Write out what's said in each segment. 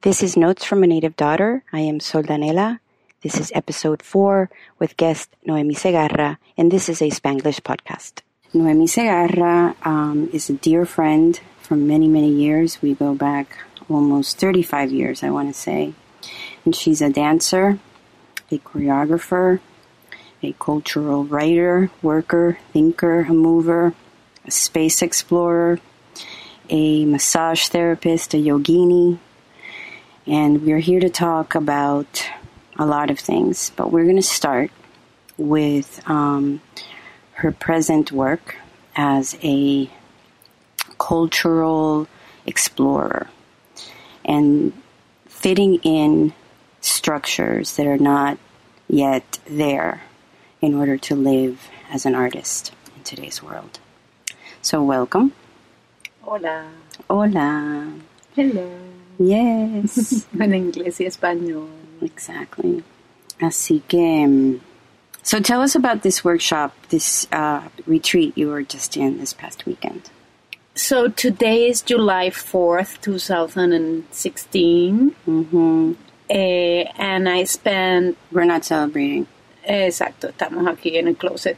This is Notes from a Native Daughter. I am Sol Danela. This is episode 4 with guest Noemi Segarra, and this is a Spanglish podcast. Noemi Segarra is a dear friend from many, many years. We go back almost 35 years, I want to say. And she's a dancer, a choreographer, a cultural writer, worker, thinker, a mover, a space explorer, a massage therapist, a yogini. And we're here to talk about a lot of things, but we're going to start with her present work as a cultural explorer and fitting in structures that are not yet there in order to live as an artist in today's world. So welcome. Hola. Hola. Hello. Yes. En inglés y español. Exactly. Así que, so tell us about this workshop, this retreat you were just in this past weekend. So today is July 4th, 2016. Mm-hmm. And I spent... We're not celebrating. Exacto, estamos aquí en el closet.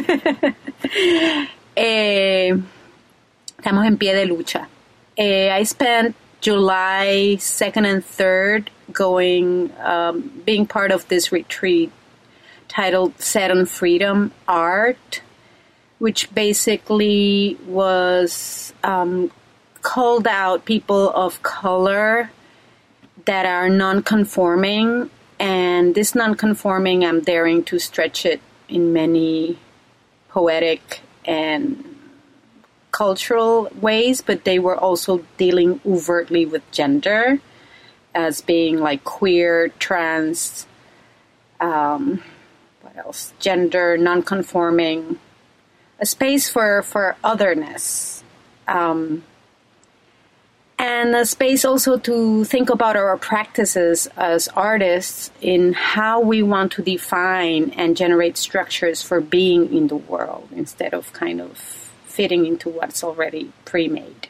Estamos en pie de lucha. I spent July 2nd and 3rd being part of this retreat titled Set on Freedom Art, which basically was called out people of color that are non-conforming. And this non-conforming, I'm daring to stretch it in many poetic and cultural ways, but they were also dealing overtly with gender as being like queer, trans, what else? Gender, non-conforming, a space for otherness. And a space also to think about our practices as artists in how we want to define and generate structures for being in the world instead of kind of fitting into what's already pre-made.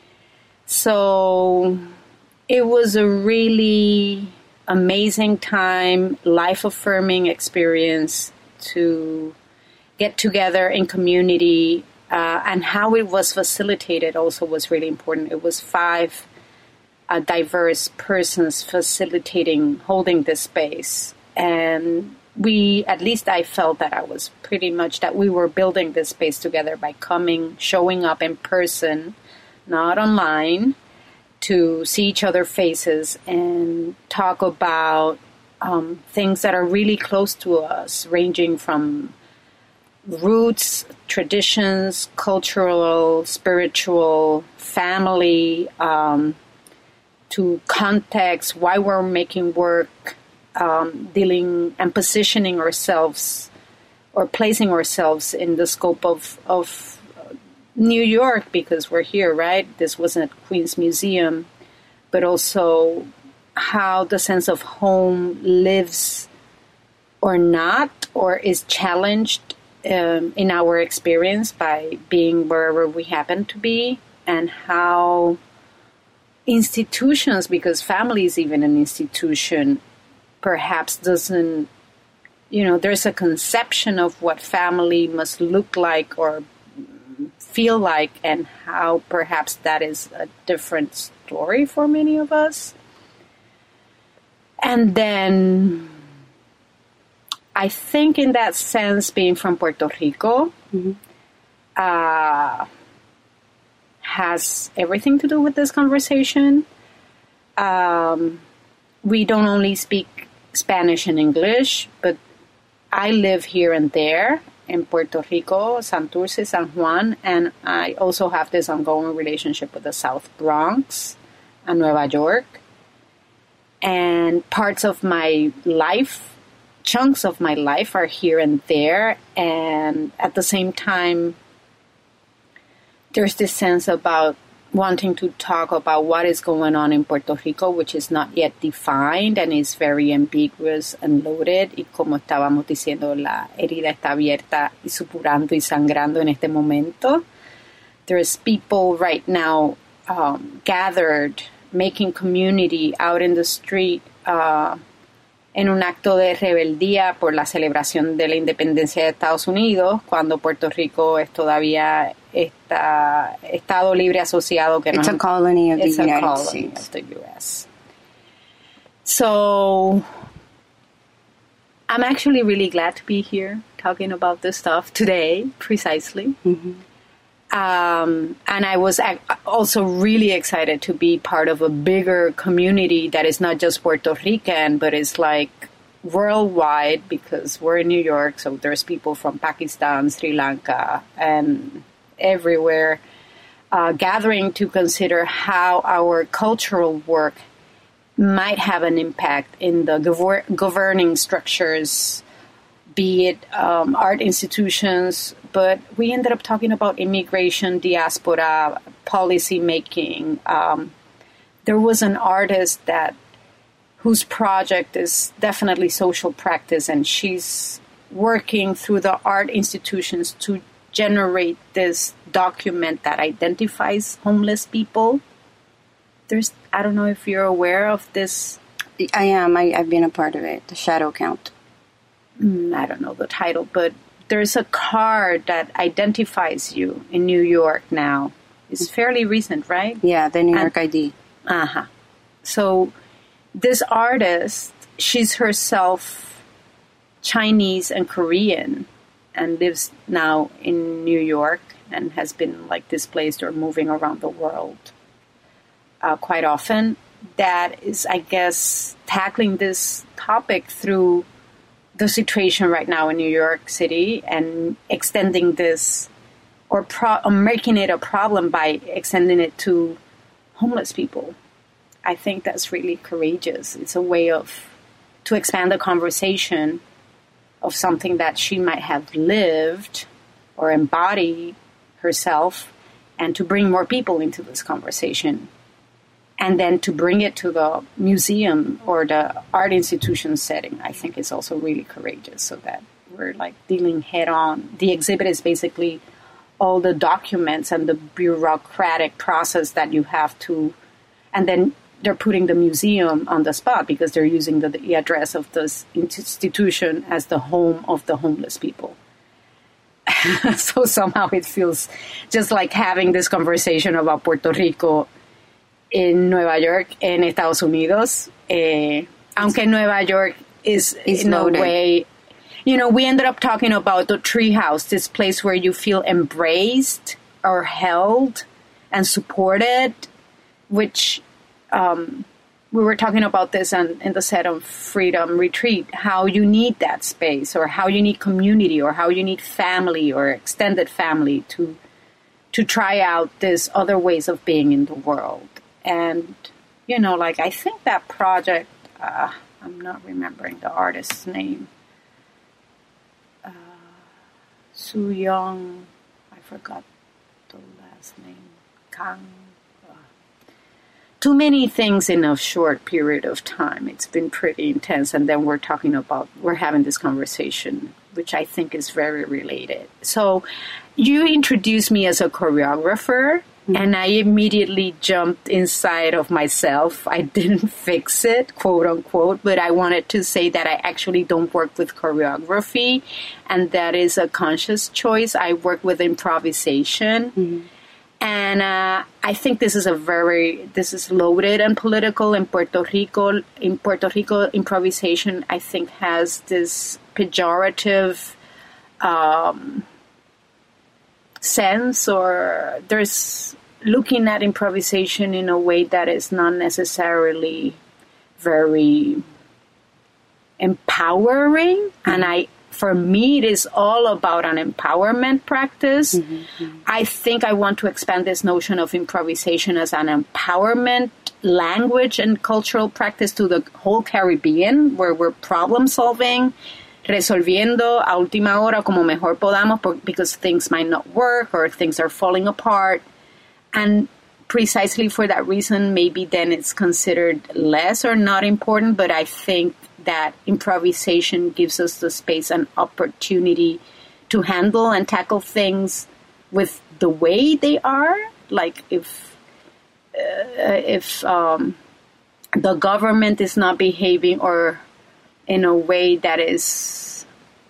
So it was a really amazing time, life-affirming experience to get together in community, and how it was facilitated also was really important. It was 5 diverse persons facilitating, holding this space. And at least I felt that that we were building this space together by showing up in person, not online, to see each other's faces and talk about things that are really close to us, ranging from roots, traditions, cultural, spiritual, family, to context, why we're making work, dealing and positioning ourselves or placing ourselves in the scope of New York, because we're here, right? This wasn't Queens Museum, but also how the sense of home lives or not, or is challenged in our experience by being wherever we happen to be, and how institutions, because family is even an institution, perhaps doesn't, there's a conception of what family must look like or feel like, and how perhaps that is a different story for many of us. And then I think in that sense, being from Puerto Rico, mm-hmm. Has everything to do with this conversation. We don't only speak Spanish and English, but I live here and there in Puerto Rico, Santurce, San Juan, and I also have this ongoing relationship with the South Bronx and Nueva York. And parts of my life, chunks of my life are here and there, and at the same time, there's this sense about wanting to talk about what is going on in Puerto Rico, which is not yet defined and is very ambiguous and loaded. Y como estábamos diciendo, la herida está abierta y supurando y sangrando en este momento. There's people right now gathered making community out in the street en un acto de rebeldía por la celebración de la independencia de Estados Unidos, cuando Puerto Rico es todavía Estado libre asociado. Que it's no, a colony of the it's United a colony States. of the U.S. So I'm actually really glad to be here talking about this stuff today, precisely. Mm-hmm. And I was also really excited to be part of a bigger community that is not just Puerto Rican, but is like worldwide, because we're in New York, so there's people from Pakistan, Sri Lanka, and everywhere gathering to consider how our cultural work might have an impact in the governing structures, be it art institutions, but we ended up talking about immigration, diaspora, policy making. There was an artist whose project is definitely social practice, and she's working through the art institutions to generate this document that identifies homeless people. I don't know if you're aware of this. I am. I've been a part of it, the Shadow Count. I don't know the title, but there's a card that identifies you in New York now. It's fairly recent, right? Yeah, the New York ID. Uh-huh. So this artist, she's herself Chinese and Korean and lives now in New York and has been like displaced or moving around the world quite often. That is, I guess, tackling this topic through the situation right now in New York City and extending this or making it a problem by extending it to homeless people. I think that's really courageous. It's a way to expand the conversation of something that she might have lived or embodied herself, and to bring more people into this conversation. And then to bring it to the museum or the art institution setting, I think is also really courageous, so that we're like dealing head on. The exhibit is basically all the documents and the bureaucratic process that you have to, and then they're putting the museum on the spot because they're using the address of this institution as the home of the homeless people. So somehow it feels just like having this conversation about Puerto Rico in Nueva York, en Estados Unidos, aunque Nueva York is in loaded. A way, we ended up talking about the treehouse, this place where you feel embraced or held and supported, which we were talking about this in the set of Freedom Retreat, how you need that space, or how you need community, or how you need family or extended family to try out these other ways of being in the world. And, I think that project, I'm not remembering the artist's name, Su Young, I forgot the last name, Kang. Too many things in a short period of time. It's been pretty intense. And then we're having this conversation, which I think is very related. So you introduced me as a choreographer, and I immediately jumped inside of myself. I didn't fix it, quote unquote, but I wanted to say that I actually don't work with choreography, and that is a conscious choice. I work with improvisation. Mm-hmm. And I think this is loaded and political in Puerto Rico. In Puerto Rico, improvisation, I think, has this pejorative sense, or there's looking at improvisation in a way that is not necessarily very empowering. Mm-hmm. And for me, it is all about an empowerment practice. Mm-hmm. I think I want to expand this notion of improvisation as an empowerment language and cultural practice to the whole Caribbean, where we're problem solving, resolviendo a última hora como mejor podamos, because things might not work or things are falling apart. And precisely for that reason, maybe then it's considered less or not important, but I think that improvisation gives us the space and opportunity to handle and tackle things with the way they are. Like if the government is not behaving or in a way that is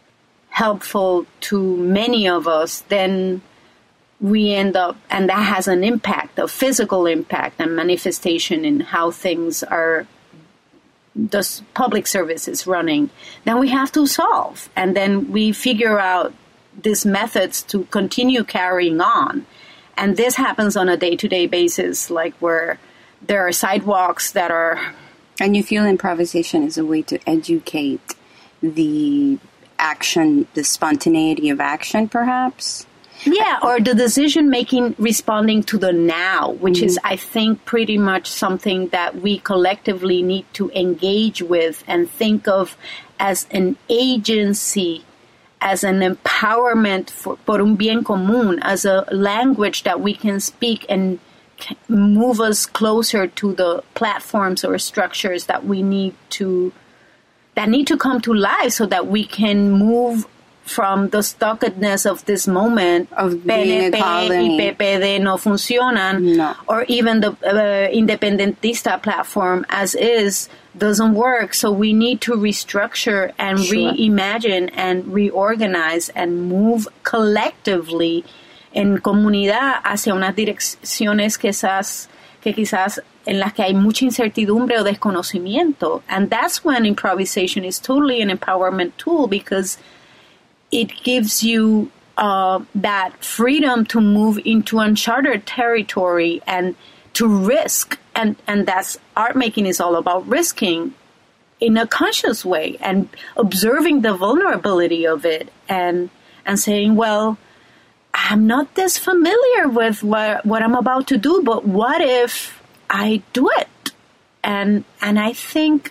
helpful to many of us, then we end up, and that has an impact, a physical impact and manifestation in how things are, the public service is running, then we have to solve. And then we figure out these methods to continue carrying on. And this happens on a day-to-day basis, like where there are sidewalks that are... And you feel improvisation is a way to educate the action, the spontaneity of action, perhaps? Yeah, or the decision-making responding to the now, which is, I think, pretty much something that we collectively need to engage with and think of as an agency, as an empowerment por un bien común, as a language that we can speak and move us closer to the platforms or structures that we need to come to life so that we can move from the stuckedness of this moment of being PNP a colony. y PPD no funcionan, No. or even the independentista platform as is doesn't work. So we need to restructure and reimagine and reorganize and move collectively en comunidad hacia unas direcciones que quizás en las que hay mucha incertidumbre o desconocimiento. And that's when improvisation is totally an empowerment tool, because it gives you that freedom to move into uncharted territory and to risk. And that's art making is all about risking in a conscious way and observing the vulnerability of it and saying, well, I'm not this familiar with what I'm about to do, but what if I do it? And I think,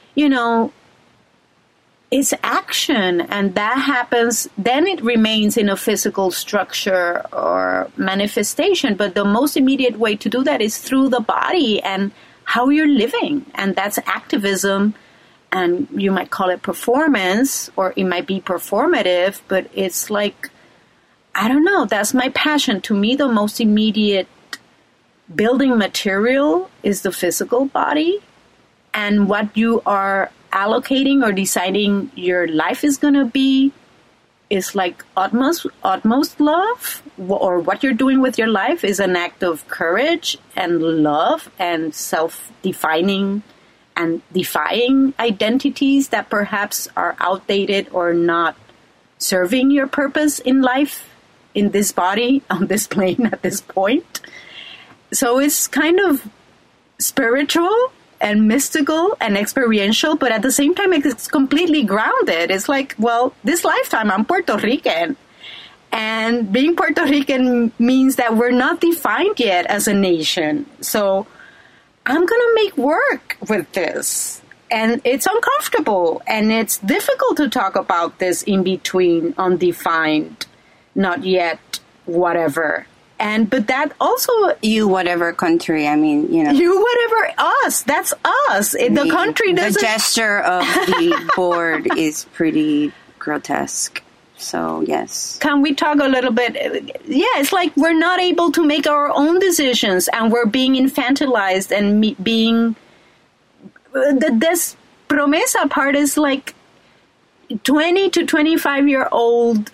it's action, and that happens, then it remains in a physical structure or manifestation. But the most immediate way to do that is through the body and how you're living. And that's activism, and you might call it performance, or it might be performative, but it's like, I don't know, that's my passion. To me, the most immediate building material is the physical body, and what you are allocating or deciding your life is going to be is like utmost love, or what you're doing with your life is an act of courage and love and self-defining and defying identities that perhaps are outdated or not serving your purpose in life, in this body, on this plane at this point. So it's kind of spiritual and mystical and experiential, but at the same time, it's completely grounded. It's like, well, this lifetime, I'm Puerto Rican. And being Puerto Rican means that we're not defined yet as a nation. So I'm going to make work with this. And it's uncomfortable. And it's difficult to talk about this in between, undefined, not yet, whatever. But that also... You, whatever country, I mean, You, whatever, us. That's us. The country doesn't... The gesture of the board is pretty grotesque. So, yes. Can we talk a little bit? Yeah, it's like we're not able to make our own decisions, and we're being infantilized and being... This promesa part is like 20 to 25-year-old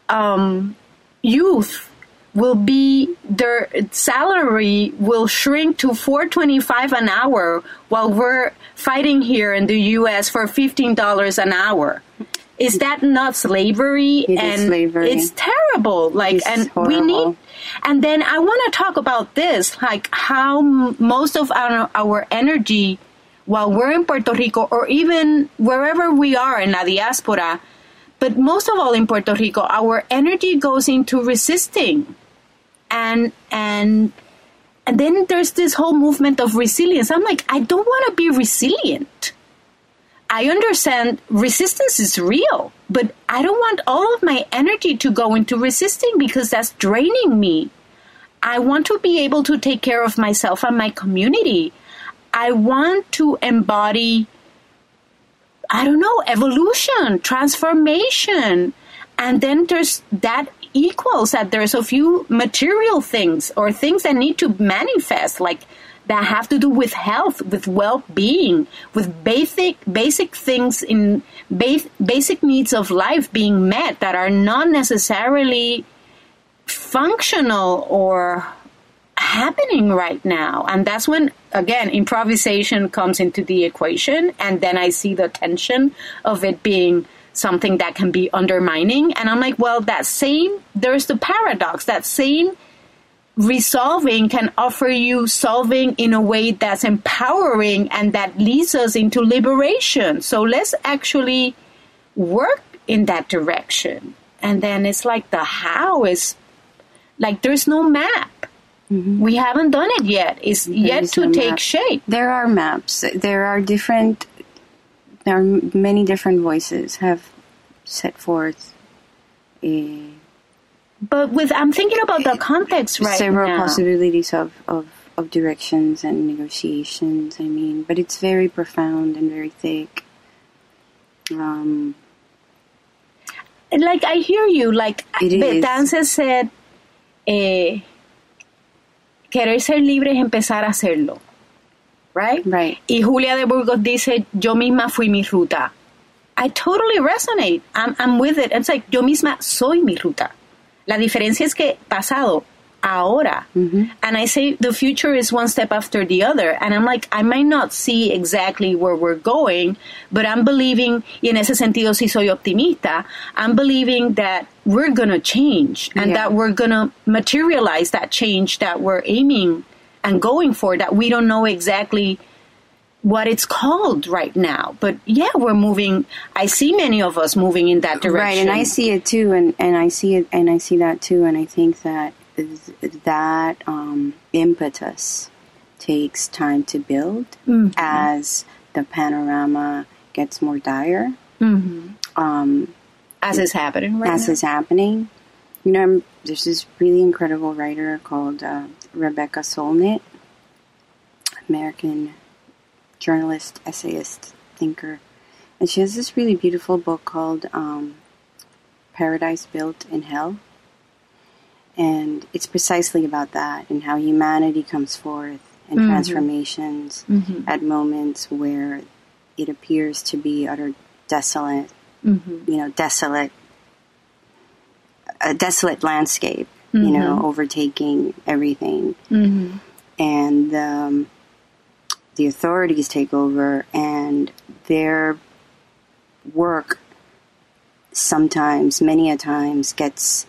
youth will be, their salary will shrink to $4.25 an hour while we're fighting here in the U.S. for $15 an hour. Is that not slavery? It is slavery. It's terrible. It's horrible. We need. And then I want to talk about this, like how most of our energy, while we're in Puerto Rico or even wherever we are in la diaspora, but most of all in Puerto Rico, our energy goes into resisting. And then there's this whole movement of resilience. I'm like, I don't want to be resilient. I understand resistance is real, but I don't want all of my energy to go into resisting because that's draining me. I want to be able to take care of myself and my community. I want to embody, evolution, transformation. And then there's that equals that there's a few material things or things that need to manifest, like that have to do with health, with well-being, with basic things in basic needs of life being met that are not necessarily functional or happening right now. And that's when, again, improvisation comes into the equation, and then I see the tension of it being something that can be undermining. And I'm like, well, there's the paradox. That same resolving can offer you solving in a way that's empowering and that leads us into liberation. So let's actually work in that direction. And then it's like the how is like there's no map. Mm-hmm. We haven't done it yet. It's yet to take shape. There are maps. There are many different voices have set forth but I'm thinking about the context right several now. Possibilities of directions and negotiations, I mean, but it's very profound and very thick. Like, I hear you, like, Betance said, querer ser libre es empezar a hacerlo. Right? Right. Y Julia de Burgos dice, yo misma fui mi ruta. I totally resonate. I'm with it. It's like, yo misma soy mi ruta. La diferencia es que pasado, ahora. Mm-hmm. And I say the future is one step after the other. And I'm like, I might not see exactly where we're going, but I'm believing, y en ese sentido sí soy optimista, I'm believing that we're going to change and that we're going to materialize that change that we're aiming and going for, that we don't know exactly what it's called right now. But yeah, we're moving. I see many of us moving in that direction. Right, and I see it too, and I see it, and I see that too, and I think that impetus takes time to build as the panorama gets more dire. Mm-hmm. As is happening right now. As is happening. You know, there's this really incredible writer called Rebecca Solnit, American journalist, essayist, thinker. And she has this really beautiful book called Paradise Built in Hell. And it's precisely about that and how humanity comes forth and transformations at moments where it appears to be utter desolate, a desolate landscape, you know, overtaking everything. Mm-hmm. And the authorities take over, and their work sometimes, many a times, gets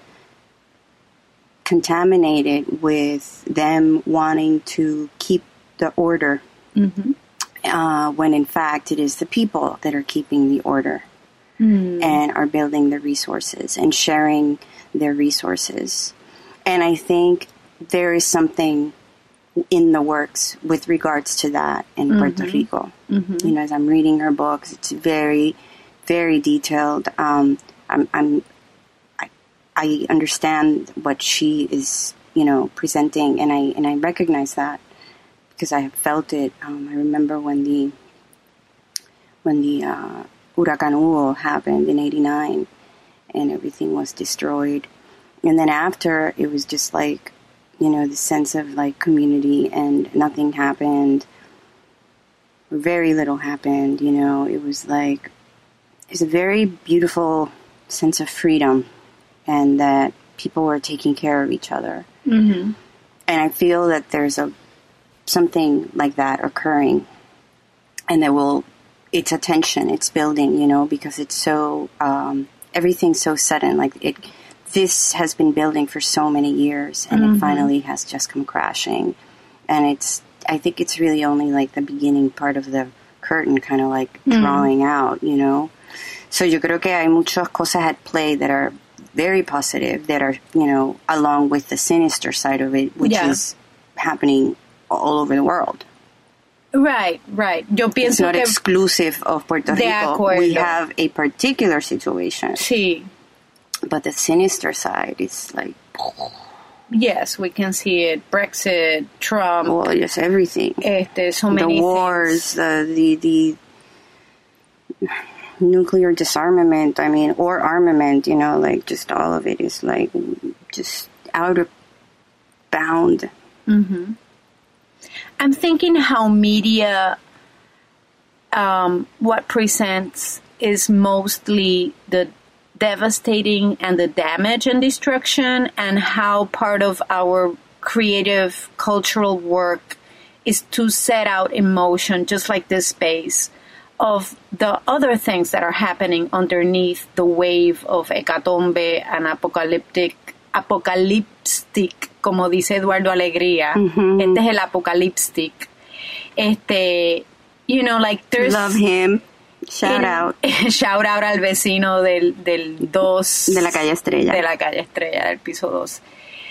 contaminated with them wanting to keep the order, when in fact it is the people that are keeping the order and are building the resources and sharing their resources. And I think there is something in the works with regards to that in Puerto Rico. You know, as I'm reading her books, it's very, very detailed. I understand what she is, you know, presenting, and I recognize that because I have felt it. I remember when the Huracan Hugo happened in '89, and everything was destroyed, and then after it was just like, you know, the sense of like community, and nothing happened. Very little happened, you know. It was like, it's a very beautiful sense of freedom, and that people were taking care of each other. And I feel that there's something like that occurring, and that it's a tension, it's building, you know, because it's so, everything's so sudden, like this has been building for so many years, and it finally has just come crashing. And I think it's really only like the beginning part of the curtain kind of like drawing out, you know. So yo creo que hay muchas cosas at play that are very positive, that are, you know, along with the sinister side of it, which is happening all over the world. Right. Yo pienso it's not exclusive of Puerto Rico. We have a particular situation. Sí. But the sinister side is like... Yes, we can see it. Brexit, Trump. Well, yes, everything. So many the wars, the nuclear disarmament, I mean, or armament, you know, like just all of it is like just out of bound. I'm thinking how media, what presents is mostly the devastating and the damage and destruction, and how part of our creative cultural work is to set out in motion, just like this space, of the other things that are happening underneath the wave of hecatombe and apocalyptic, como dice Eduardo Alegría. Mm-hmm. Este es el apocaliptic. You know, like there's... Love him. Shout out. Shout out al vecino del 2. De la calle Estrella. De la calle Estrella, del piso 2.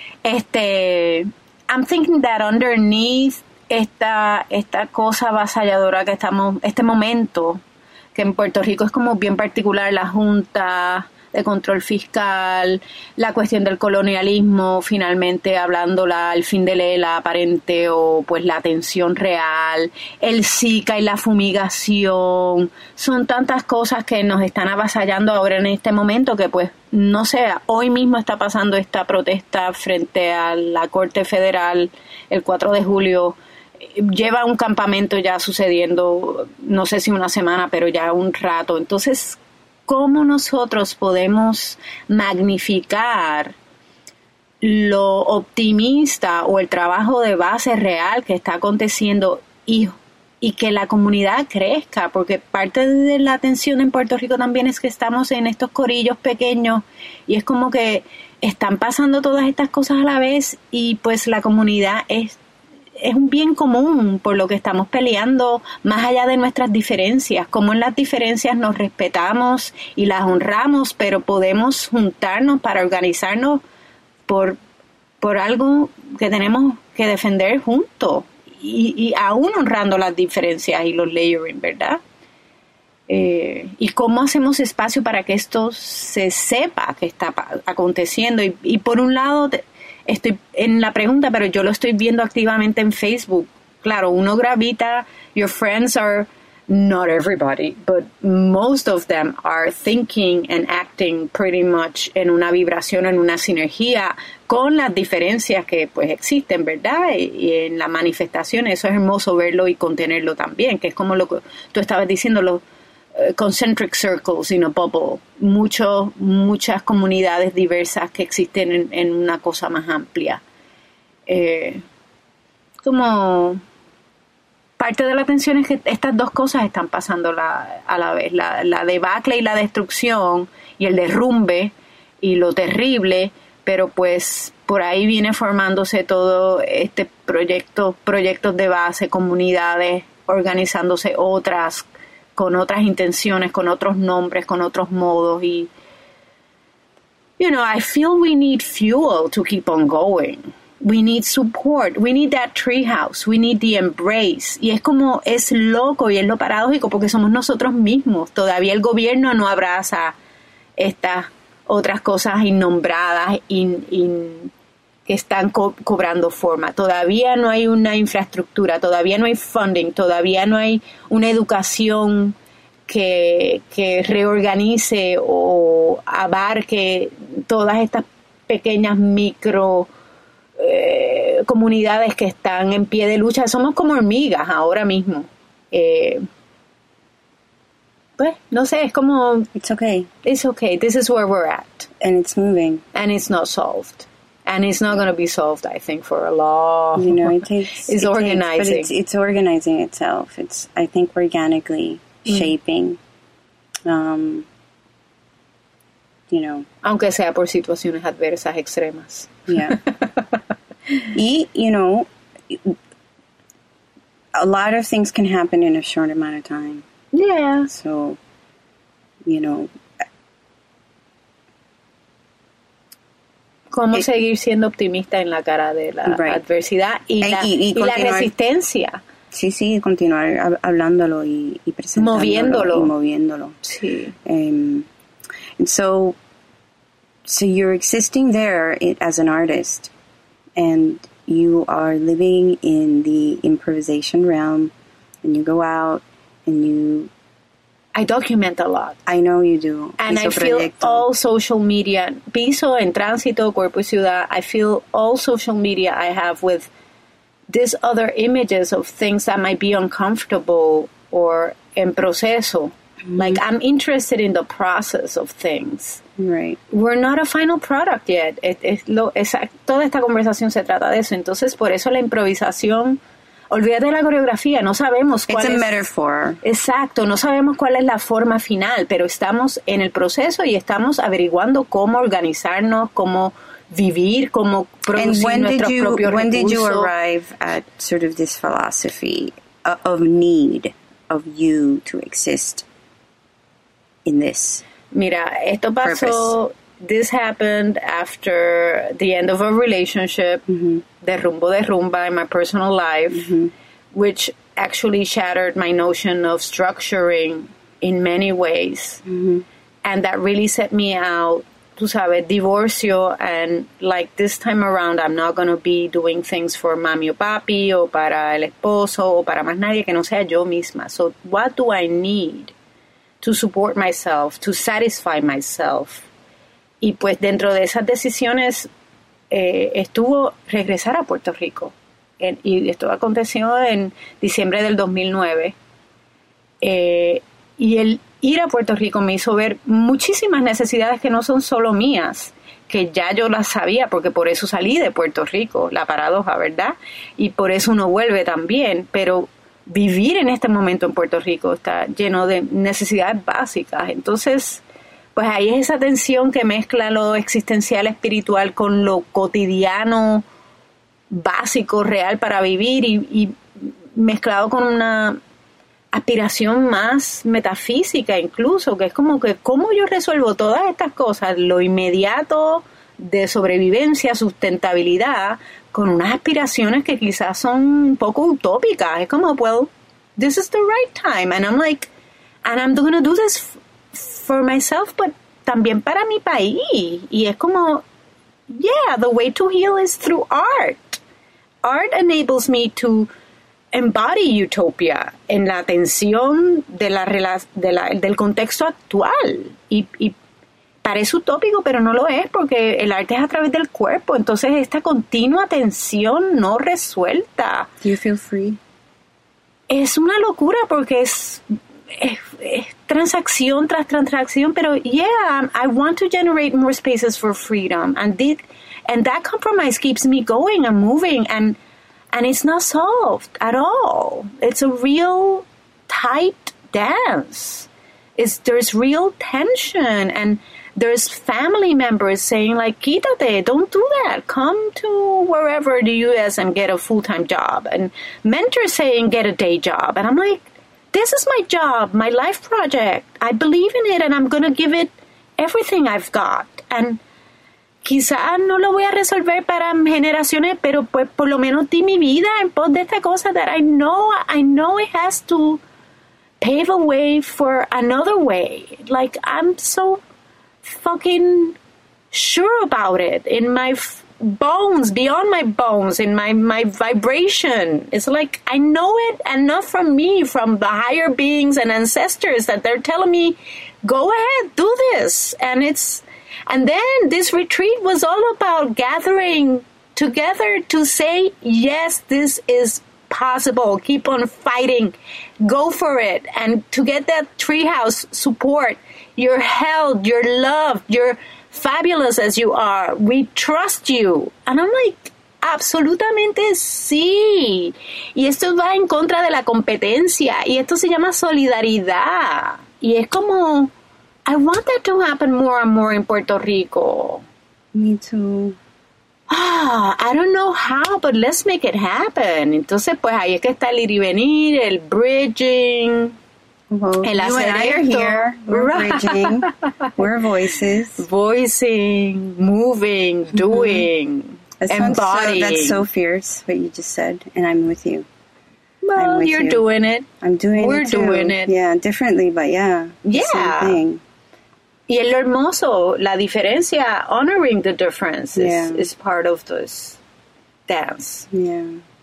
I'm thinking that underneath esta cosa avasalladora que estamos, este momento, que en Puerto Rico es como bien particular, la Junta de Control Fiscal, la cuestión del colonialismo, finalmente hablándola, el fin de la aparente o pues la tensión real, el Zika y la fumigación, son tantas cosas que nos están avasallando ahora en este momento que pues no sé, hoy mismo está pasando esta protesta frente a la Corte Federal el 4 de julio, lleva un campamento ya sucediendo, no sé si una semana, pero ya un rato, entonces ¿cómo nosotros podemos magnificar lo optimista o el trabajo de base real que está aconteciendo y que la comunidad crezca? Porque parte de la tensión en Puerto Rico también es que estamos en estos corillos pequeños y es como que están pasando todas estas cosas a la vez y pues la comunidad es un bien común por lo que estamos peleando, más allá de nuestras diferencias, cómo en las diferencias nos respetamos y las honramos, pero podemos juntarnos para organizarnos por algo que tenemos que defender juntos y aún honrando las diferencias y los layering, ¿verdad? Y cómo hacemos espacio para que esto se sepa que está aconteciendo y por un lado estoy en la pregunta, pero yo lo estoy viendo activamente en Facebook. Claro, uno gravita, your friends are, not everybody, but most of them are thinking and acting pretty much en una vibración, en una sinergia con las diferencias que pues existen, ¿verdad? Y en la manifestación, eso es hermoso verlo y contenerlo también, que es como lo que tú estabas diciendo, los concentric circles in a bubble, muchas comunidades diversas que existen en una cosa más amplia. Como parte de la atención es que estas dos cosas están pasando a la vez, la debacle y la destrucción y el derrumbe y lo terrible, pero pues por ahí viene formándose todo este proyectos de base, comunidades organizándose otras con otras intenciones, con otros nombres, con otros modos y I feel we need fuel to keep on going. We need support. We need that treehouse. We need the embrace. Y es loco y es lo paradójico porque somos nosotros mismos. Todavía el gobierno no abraza estas otras cosas innombradas que están cobrando forma. Todavía no hay una infraestructura, todavía no hay funding, todavía no hay una educación que reorganice o abarque todas estas pequeñas micro comunidades que están en pie de lucha. Somos como hormigas ahora mismo. Pues, no sé, es como... It's okay. It's okay. This is where we're at. And it's moving. And it's not solved. And it's not going to be solved, I think, for a long... it takes... It's organizing. But it's organizing itself. It's, I think, organically shaping. Aunque sea por situaciones adversas extremas. Yeah. Y, a lot of things can happen in a short amount of time. Yeah. So, cómo seguir siendo optimista en la cara de la adversidad y la resistencia. Sí, continuar hablándolo y presentándolo. Moviéndolo. Sí. And so you're existing there as an artist, and you are living in the improvisation realm, and you go out and I document a lot. I know you do. And I feel all social media, Piso, En Tránsito, Cuerpo y Ciudad, I feel all social media I have with these other images of things that might be uncomfortable or en proceso. Like, I'm interested in the process of things. Right. We're not a final product yet. Toda esta conversación se trata de eso. Entonces, por eso la improvisación, olvídate de la coreografía, no sabemos cuál es. It's a metaphor. Exacto, no sabemos cuál es la forma final, pero estamos en el proceso y estamos averiguando cómo organizarnos, cómo vivir, cómo producir nuestros propios recursos. When did you arrive at sort of this philosophy of need of you to exist in this? Mira, esto pasó, this happened after the end of a relationship, de rumba in my personal life, which actually shattered my notion of structuring in many ways. And that really set me out, tú sabes, divorcio, and like this time around, I'm not going to be doing things for mami o papi, o para el esposo, o para más nadie que no sea yo misma. So what do I need to support myself, to satisfy myself? Y pues dentro de esas decisiones estuvo regresar a Puerto Rico. Y esto aconteció en diciembre del 2009. Y el ir a Puerto Rico me hizo ver muchísimas necesidades que no son solo mías, que ya yo las sabía, porque por eso salí de Puerto Rico, la paradoja, ¿verdad? Y por eso uno vuelve también, pero vivir en este momento en Puerto Rico está lleno de necesidades básicas. Entonces, pues ahí es esa tensión que mezcla lo existencial espiritual con lo cotidiano básico, real para vivir, y mezclado con una aspiración más metafísica incluso, que es como que cómo yo resuelvo todas estas cosas, lo inmediato de sobrevivencia, sustentabilidad, con unas aspiraciones que quizás son un poco utópicas. Es como, well, this is the right time, and I'm like, and I'm going to do this for myself, but también para mi país. Y es como, yeah, the way to heal is through art. Art enables me to embody utopia en la tensión del contexto actual. Y parece utópico, pero no lo es, porque el arte es a través del cuerpo. Entonces, esta continua tensión no resuelta. Do you feel free? Es una locura, porque es transacción tras transacción, pero yeah, I want to generate more spaces for freedom, and that compromise keeps me going and moving, and it's not solved at all. It's a real tight dance. There's real tension, and there's family members saying, like, quítate, don't do that. Come to wherever the U.S. and get a full-time job. And mentors saying, get a day job. And I'm like, this is my job, my life project. I believe in it, and I'm going to give it everything I've got. And quizás no lo voy a resolver para generaciones, pero pues por lo menos di mi vida en pos de esta cosa that I know it has to pave a way for another way. Like, I'm so fucking sure about it in my bones, beyond my bones, in my vibration. It's like I know it, and not from me, from the higher beings and ancestors that they're telling me, go ahead, do this. And then this retreat was all about gathering together to say, yes, this is possible. Keep on fighting. Go for it. And to get that treehouse support, you're held, you're loved, you're fabulous as you are. We trust you. And I'm like, absolutamente sí. Y esto va en contra de la competencia. Y esto se llama solidaridad. Y es como, I want that to happen more and more in Puerto Rico. Me too. I don't know how, but let's make it happen. Entonces, pues ahí es que está el ir y venir, el bridging, well, el you and I are here. We're bridging. We're voices. Voicing, moving, doing, embodying. That's so fierce, what you just said, and I'm with you. Well, you're doing it. I'm doing it. We're doing it. Yeah, differently, but yeah. Yeah. Same thing. Y es lo hermoso, la diferencia, honoring the difference is part of this dance. Yeah.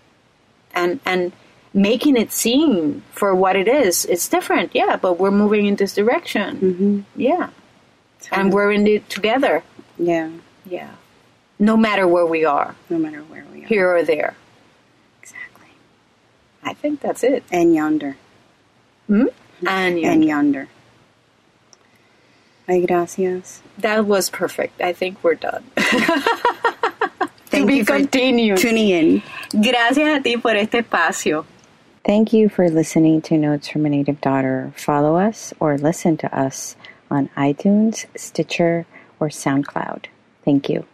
And making it seen for what it is. It's different, yeah, but we're moving in this direction. Mm-hmm. Yeah. And we're in it together. Yeah. Yeah. No matter where we are. No matter where we are. Here or there. Exactly. I think that's it. And yonder. Hmm? And yonder. And yonder. Ay, gracias. That was perfect. I think we're done. Thank you for continued. tuning in. Gracias a ti por este espacio. Thank you for listening to Notes from a Native Daughter. Follow us or listen to us on iTunes, Stitcher, or SoundCloud. Thank you.